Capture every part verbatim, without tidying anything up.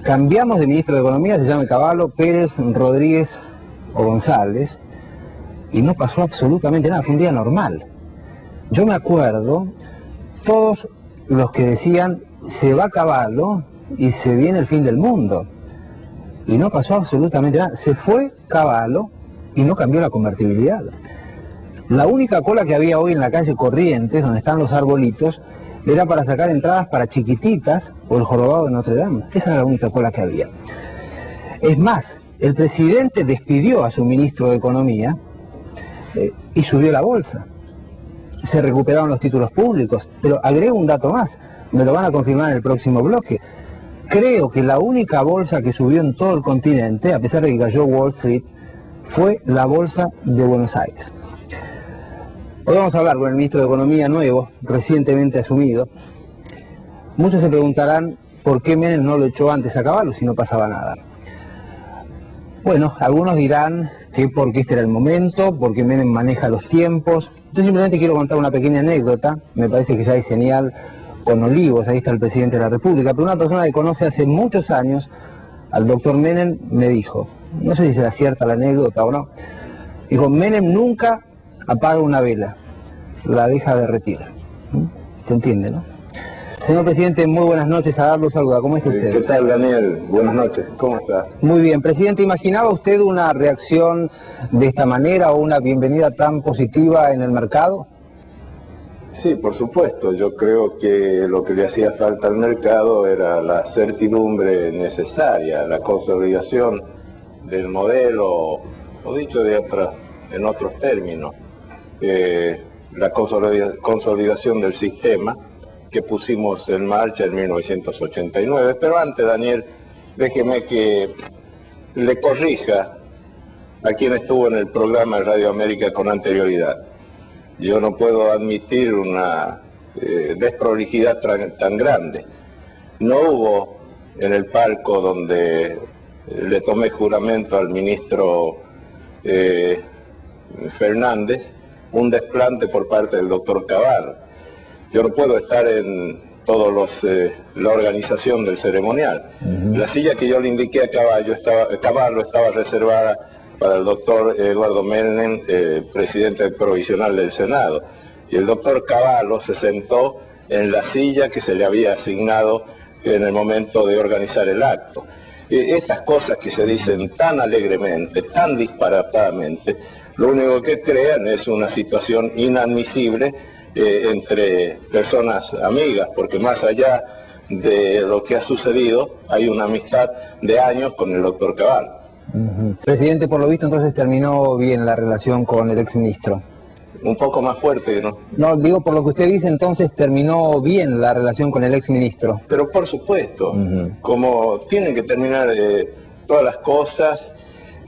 cambiamos de ministro de Economía, se llama Caballo, Pérez, Rodríguez o González, y no pasó absolutamente nada, fue un día normal. Yo me acuerdo, todos los que decían, se va Caballo y se viene el fin del mundo, y no pasó absolutamente nada, se fue Caballo y no cambió la convertibilidad. La única cola que había hoy en la calle Corrientes, donde están los arbolitos, era para sacar entradas para Chiquititas o el Jorobado de Notre Dame. Esa era la única cola que había. Es más, el presidente despidió a su ministro de Economía eh, y subió la bolsa. Se recuperaron los títulos públicos, pero agrego un dato más, me lo van a confirmar en el próximo bloque. Creo que la única bolsa que subió en todo el continente, a pesar de que cayó Wall Street, fue la bolsa de Buenos Aires. Hoy vamos a hablar con el ministro de Economía nuevo, recientemente asumido. Muchos se preguntarán por qué Menem no lo echó antes a Caballo si no pasaba nada. Bueno, algunos dirán que porque este era el momento, porque Menem maneja los tiempos. Yo simplemente quiero contar una pequeña anécdota, me parece que ya hay señal con Olivos, ahí está el presidente de la República, pero una persona que conoce hace muchos años al doctor Menem me dijo, no sé si será cierta la anécdota o no, dijo, Menem nunca apaga una vela, la deja derretir. ¿Se entiende, no? Señor presidente, muy buenas noches, a darlo saluda. ¿Cómo está usted? ¿Qué tal, Daniel? Buenas noches, ¿cómo está? Muy bien. Presidente, ¿imaginaba usted una reacción de esta manera o una bienvenida tan positiva en el mercado? Sí, por supuesto. Yo creo que lo que le hacía falta al mercado era la certidumbre necesaria, la consolidación del modelo, o dicho de otras, en otros términos, eh, la consolidación del sistema que pusimos en marcha en mil novecientos ochenta y nueve. Pero antes, Daniel, déjeme que le corrija a quien estuvo en el programa de Radio América con anterioridad. Yo no puedo admitir una eh, desprolijidad tan, tan grande. No hubo en el palco donde le tomé juramento al ministro eh, Fernández un desplante por parte del doctor Caballo. Yo no puedo estar en todos los eh, la organización del ceremonial. Uh-huh. La silla que yo le indiqué a Caballo estaba, Caballo estaba reservada para el doctor Eduardo Menem, eh, presidente provisional del Senado. Y el doctor Caballo se sentó en la silla que se le había asignado en el momento de organizar el acto. Eh, estas cosas que se dicen tan alegremente, tan disparatadamente, lo único que crean es una situación inadmisible Eh, entre personas amigas, porque más allá de lo que ha sucedido, hay una amistad de años con el doctor Caballo. Uh-huh. Presidente, por lo visto entonces terminó bien la relación con el exministro. Un poco más fuerte, ¿no? No, digo, por lo que usted dice, entonces terminó bien la relación con el exministro. Pero por supuesto, uh-huh. como tienen que terminar eh, todas las cosas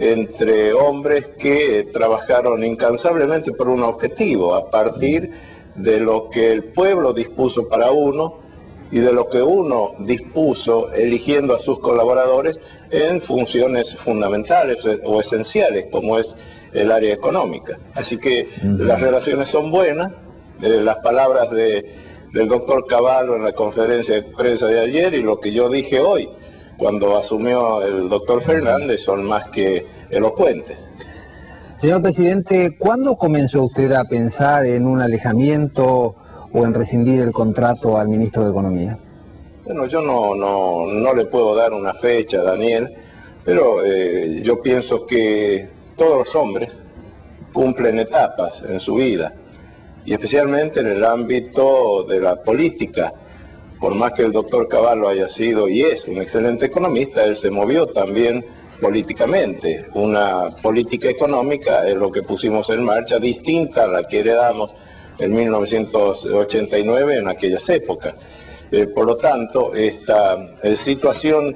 entre hombres que trabajaron incansablemente por un objetivo, a partir de lo que el pueblo dispuso para uno y de lo que uno dispuso eligiendo a sus colaboradores en funciones fundamentales o esenciales, como es el área económica. Así que uh-huh. las relaciones son buenas, eh, las palabras de, del doctor Caballo en la conferencia de prensa de ayer y lo que yo dije hoy, cuando asumió el doctor Fernández, son más que elocuentes. Señor presidente, ¿cuándo comenzó usted a pensar en un alejamiento o en rescindir el contrato al ministro de Economía? Bueno, yo no, no, no le puedo dar una fecha, Daniel, pero eh, yo pienso que todos los hombres cumplen etapas en su vida, y especialmente en el ámbito de la política. Por más que el doctor Caballo haya sido y es un excelente economista, él se movió también políticamente. Una política económica es lo que pusimos en marcha, distinta a la que heredamos en mil novecientos ochenta y nueve en aquellas épocas. Eh, por lo tanto, esta eh, situación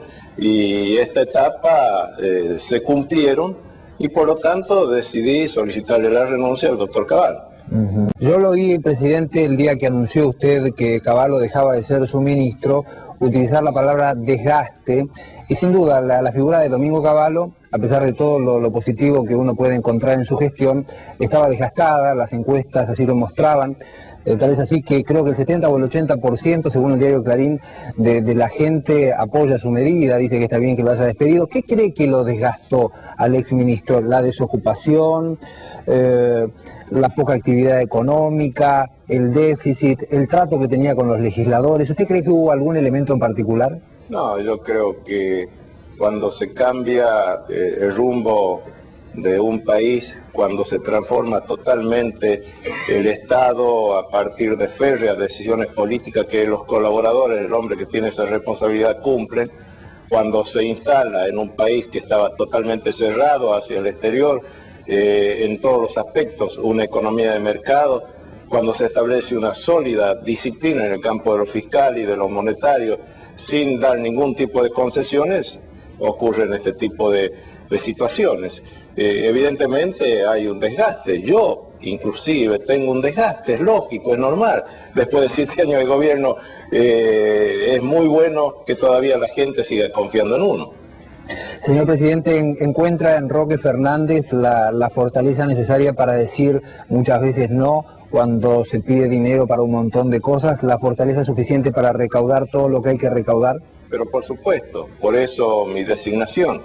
y esta etapa eh, se cumplieron y por lo tanto decidí solicitarle la renuncia al doctor Caballo. Uh-huh. Yo lo oí, presidente, el día que anunció usted que Caballo dejaba de ser su ministro, utilizar la palabra desgaste. Y sin duda, la, la figura de Domingo Caballo, a pesar de todo lo, lo positivo que uno puede encontrar en su gestión, estaba desgastada, las encuestas así lo mostraban. Eh, tal vez así que creo que el setenta o el ochenta por ciento, según el diario Clarín, de, de la gente apoya su medida, dice que está bien que lo haya despedido. ¿Qué cree que lo desgastó al exministro? ¿La desocupación, eh, la poca actividad económica, el déficit, el trato que tenía con los legisladores? ¿Usted cree que hubo algún elemento en particular? No, yo creo que cuando se cambia eh, el rumbo de un país, cuando se transforma totalmente el Estado a partir de férreas decisiones políticas que los colaboradores, el hombre que tiene esa responsabilidad, cumplen, cuando se instala en un país que estaba totalmente cerrado hacia el exterior, eh, en todos los aspectos, una economía de mercado, cuando se establece una sólida disciplina en el campo de lo fiscal y de lo monetario, sin dar ningún tipo de concesiones, ocurren este tipo de, de situaciones. Eh, evidentemente hay un desgaste. Yo, inclusive, tengo un desgaste, es lógico, es normal. Después de siete años de gobierno, eh, es muy bueno que todavía la gente siga confiando en uno. Señor presidente, ¿encuentra en Roque Fernández la, la fortaleza necesaria para decir muchas veces no cuando se pide dinero para un montón de cosas? ¿La fortaleza suficiente para recaudar todo lo que hay que recaudar? Pero por supuesto, por eso mi designación.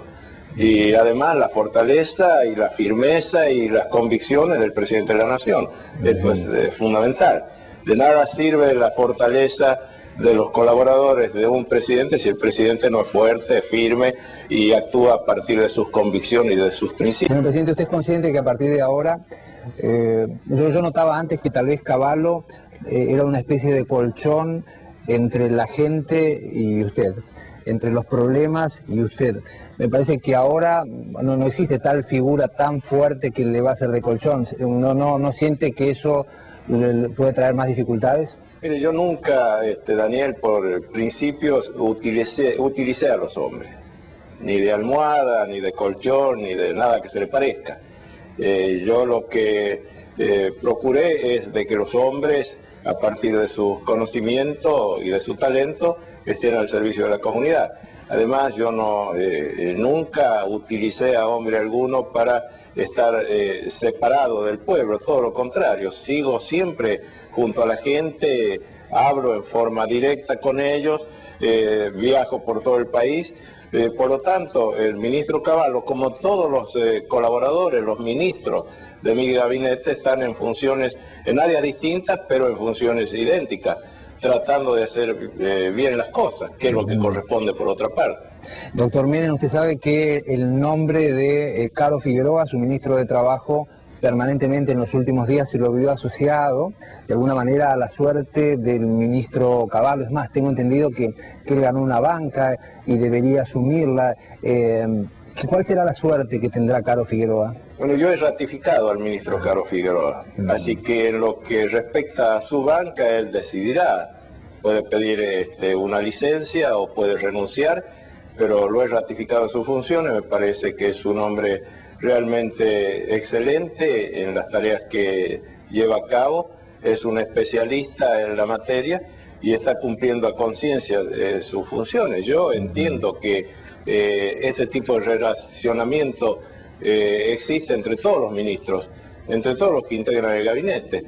Y además la fortaleza y la firmeza y las convicciones del presidente de la Nación. Esto es eh, fundamental. De nada sirve la fortaleza de los colaboradores de un presidente si el presidente no es fuerte, firme y actúa a partir de sus convicciones y de sus principios. Señor presidente, ¿usted es consciente que a partir de ahora, eh, yo, yo notaba antes que tal vez Cavallo eh, era una especie de colchón entre la gente y usted, entre los problemas y usted? Me parece que ahora no, no existe tal figura tan fuerte que le va a hacer de colchón. ¿No, no, no siente que eso le puede traer más dificultades? Mire, yo nunca, este, Daniel, por principios utilicé, utilicé a los hombres. Ni de almohada, ni de colchón, ni de nada que se le parezca. Eh, yo lo que eh, procuré es de que los hombres, a partir de su conocimiento y de su talento, estén al servicio de la comunidad. Además, yo no eh, nunca utilicé a hombre alguno para estar eh, separado del pueblo, todo lo contrario, sigo siempre junto a la gente, hablo en forma directa con ellos, eh, viajo por todo el país. Eh, por lo tanto, el ministro Cavallo, como todos los eh, colaboradores, los ministros de mi gabinete, están en funciones, en áreas distintas, pero en funciones idénticas, tratando de hacer eh, bien las cosas, que es lo que corresponde por otra parte. Doctor Menem, usted sabe que el nombre de eh, Caro Figueroa, su ministro de Trabajo, permanentemente en los últimos días se lo vio asociado de alguna manera a la suerte del ministro Cavallo. Es más, tengo entendido que, que él ganó una banca y debería asumirla. Eh, ¿Cuál será la suerte que tendrá Caro Figueroa? Bueno, yo he ratificado al ministro Caro Figueroa, así que en lo que respecta a su banca, él decidirá. Puede pedir este, una licencia o puede renunciar, pero lo he ratificado en sus funciones. Me parece que es un hombre realmente excelente en las tareas que lleva a cabo, es un especialista en la materia y está cumpliendo a conciencia de sus funciones. Yo entiendo que eh, este tipo de relacionamiento eh, existe entre todos los ministros, entre todos los que integran el gabinete.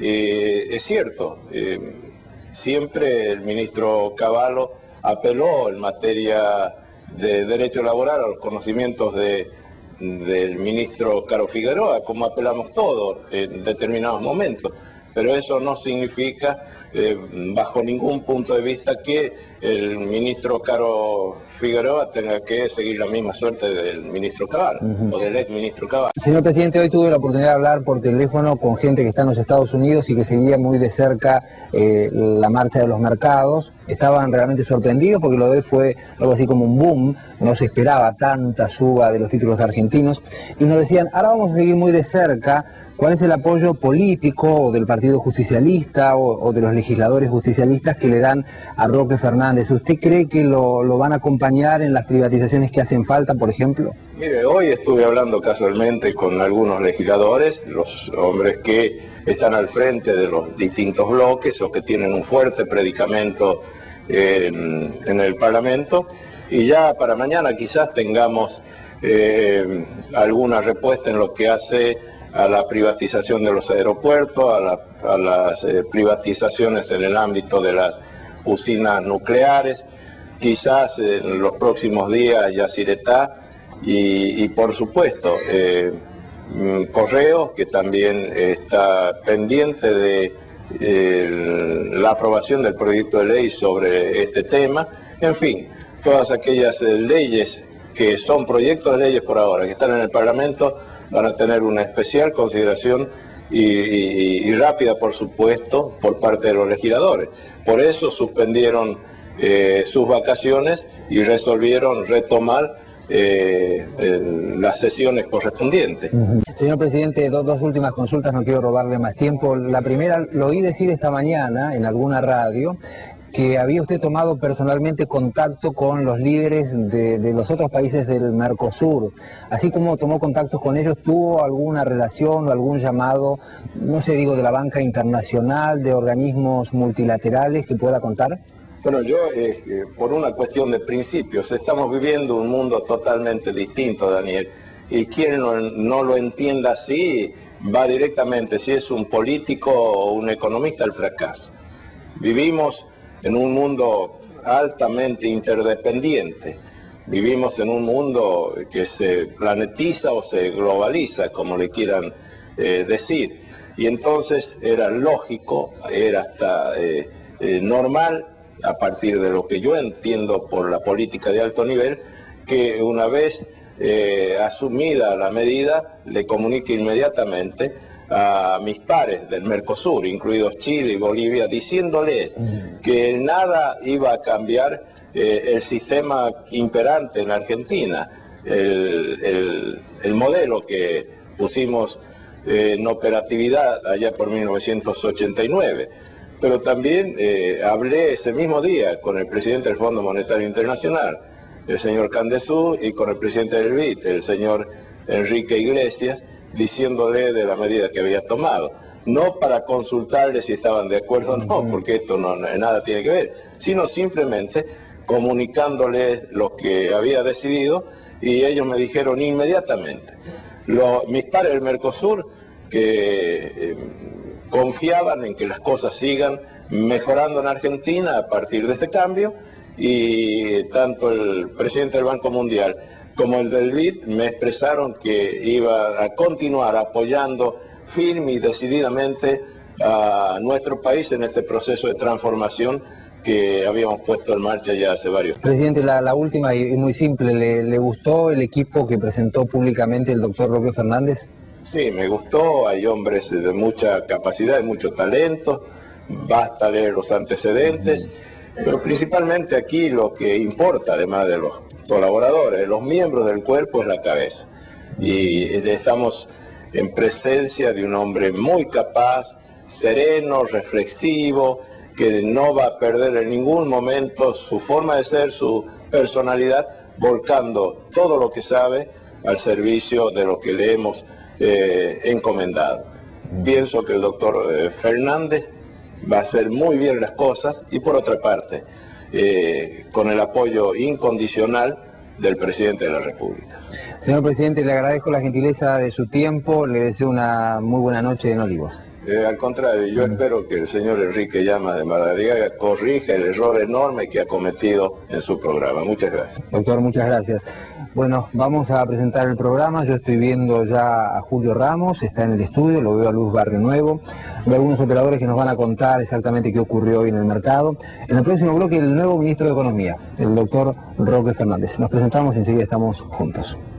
Eh, es cierto, eh, siempre el ministro Cavallo apeló en materia de derecho laboral a los conocimientos de del ministro Caro Figueroa, como apelamos todos en determinados momentos, pero eso no significa, eh, bajo ningún punto de vista, que el ministro Caro Figueroa tenga que seguir la misma suerte del ministro Cavallo, uh-huh. o del ex ministro Cavallo. Señor presidente, hoy tuve la oportunidad de hablar por teléfono con gente que está en los Estados Unidos y que seguía muy de cerca eh, la marcha de los mercados. Estaban realmente sorprendidos porque lo de él fue algo así como un boom, no se esperaba tanta suba de los títulos argentinos, y nos decían, ahora vamos a seguir muy de cerca cuál es el apoyo político del Partido Justicialista o, o de los legisladores justicialistas que le dan a Roque Fernández. ¿Usted cree que lo, lo van a acompañar en las privatizaciones que hacen falta, por ejemplo? Mire, hoy estuve hablando casualmente con algunos legisladores, los hombres que están al frente de los distintos bloques o que tienen un fuerte predicamento en, en el Parlamento, y ya para mañana quizás tengamos eh, alguna respuesta en lo que hace a la privatización de los aeropuertos, a, la, a las eh, privatizaciones en el ámbito de las usinas nucleares, quizás en los próximos días Yacyretá y, y por supuesto eh, Correos, que también está pendiente de eh, la aprobación del proyecto de ley sobre este tema. En fin, todas aquellas eh, leyes que son proyectos de leyes por ahora, que están en el Parlamento, van a tener una especial consideración y, y, y rápida, por supuesto, por parte de los legisladores. Por eso suspendieron eh, sus vacaciones y resolvieron retomar eh, el, las sesiones correspondientes. Uh-huh. Señor presidente, dos, dos últimas consultas, no quiero robarle más tiempo. La primera, lo oí decir esta mañana en alguna radio, que había usted tomado personalmente contacto con los líderes de, de los otros países del Mercosur. Así como tomó contactos con ellos, ¿tuvo alguna relación o algún llamado, no sé, digo, de la banca internacional, de organismos multilaterales que pueda contar? Bueno, yo, eh, por una cuestión de principios, estamos viviendo un mundo totalmente distinto, Daniel, y quien no, no lo entienda así, va directamente, si es un político o un economista, al fracaso. Vivimos en un mundo altamente interdependiente. Vivimos en un mundo que se planetiza o se globaliza, como le quieran eh, decir. Y entonces era lógico, era hasta eh, eh, normal, a partir de lo que yo entiendo por la política de alto nivel, que una vez eh, asumida la medida, le comunique inmediatamente a mis pares del Mercosur, incluidos Chile y Bolivia, diciéndoles que nada iba a cambiar eh, el sistema imperante en Argentina, el, el, el modelo que pusimos eh, en operatividad allá por mil novecientos ochenta y nueve. Pero también eh, hablé ese mismo día con el presidente del Fondo Monetario Internacional, el señor Candesú, y con el presidente del B I D, el señor Enrique Iglesias, diciéndole de la medida que había tomado. No para consultarle si estaban de acuerdo o no, porque esto no, nada tiene que ver, sino simplemente comunicándole lo que había decidido, y ellos me dijeron inmediatamente. Lo, mis pares del Mercosur, que eh, confiaban en que las cosas sigan mejorando en Argentina a partir de este cambio, y tanto el presidente del Banco Mundial como el del B I D me expresaron que iba a continuar apoyando firme y decididamente a nuestro país en este proceso de transformación que habíamos puesto en marcha ya hace varios años. Presidente, la, la última y muy simple, ¿le, ¿le gustó el equipo que presentó públicamente el doctor Roque Fernández? Sí, me gustó, hay hombres de mucha capacidad, de mucho talento, basta leer los antecedentes, uh-huh. Pero principalmente aquí lo que importa, además de los colaboradores, los miembros del cuerpo, es la cabeza. Y estamos en presencia de un hombre muy capaz, sereno, reflexivo, que no va a perder en ningún momento su forma de ser, su personalidad, volcando todo lo que sabe al servicio de lo que le hemos eh, encomendado. Pienso que el doctor eh, Fernández va a hacer muy bien las cosas, y por otra parte, eh, con el apoyo incondicional del presidente de la República. Señor presidente, le agradezco la gentileza de su tiempo, le deseo una muy buena noche en Olivos. Eh, al contrario, yo mm. espero que el señor Enrique Llamas de Madariaga corrija el error enorme que ha cometido en su programa. Muchas gracias. Doctor, muchas gracias. Bueno, vamos a presentar el programa. Yo estoy viendo ya a Julio Ramos, está en el estudio, lo veo a Luz Barrio Nuevo. Veo algunos operadores que nos van a contar exactamente qué ocurrió hoy en el mercado. En el próximo bloque, el nuevo ministro de Economía, el doctor Roque Fernández. Nos presentamos y enseguida estamos juntos.